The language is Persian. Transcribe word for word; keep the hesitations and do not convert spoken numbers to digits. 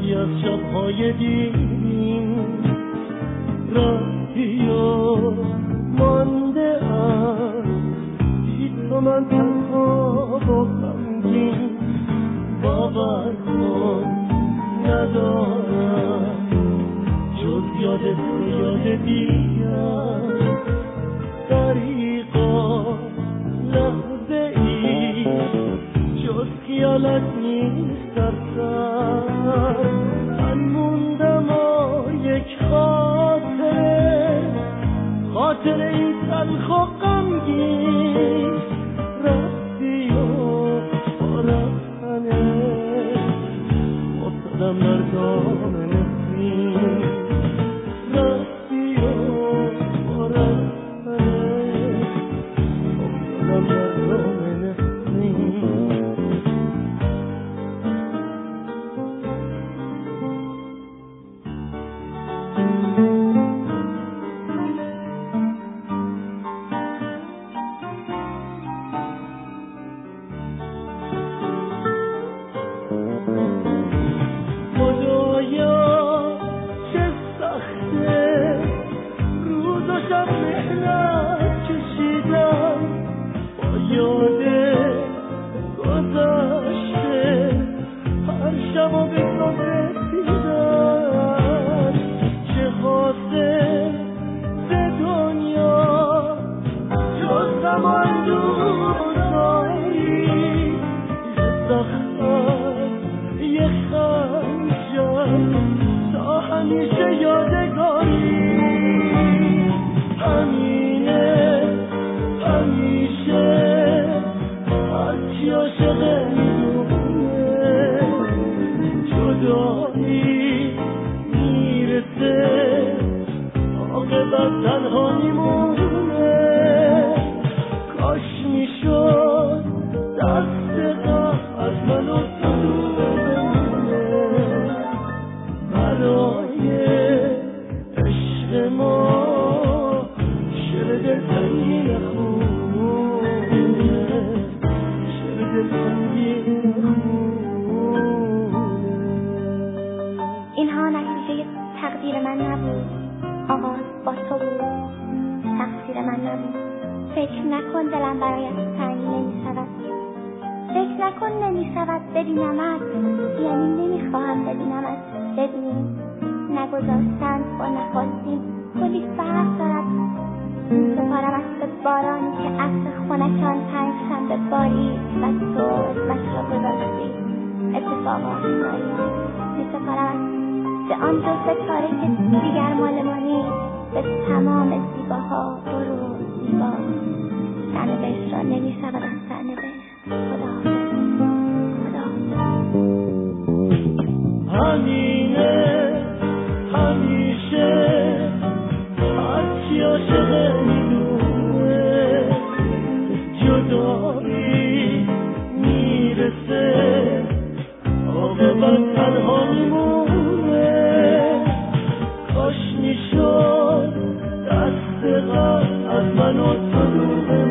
یادی از شب‌های دیرین رفتی و مانده ام بی تو من تنها و غمگین باور کن ندارم جز یاد تو یاد دیگر دریقا لحظه ای جز خیالت نیست در سر من موندم و یک خاطره خاطره این تلخ و غمگین رفتی و با رفتنه افتادم در دام نسیم رفتی و با رفتنه افتادم در دام نسیم از من و تو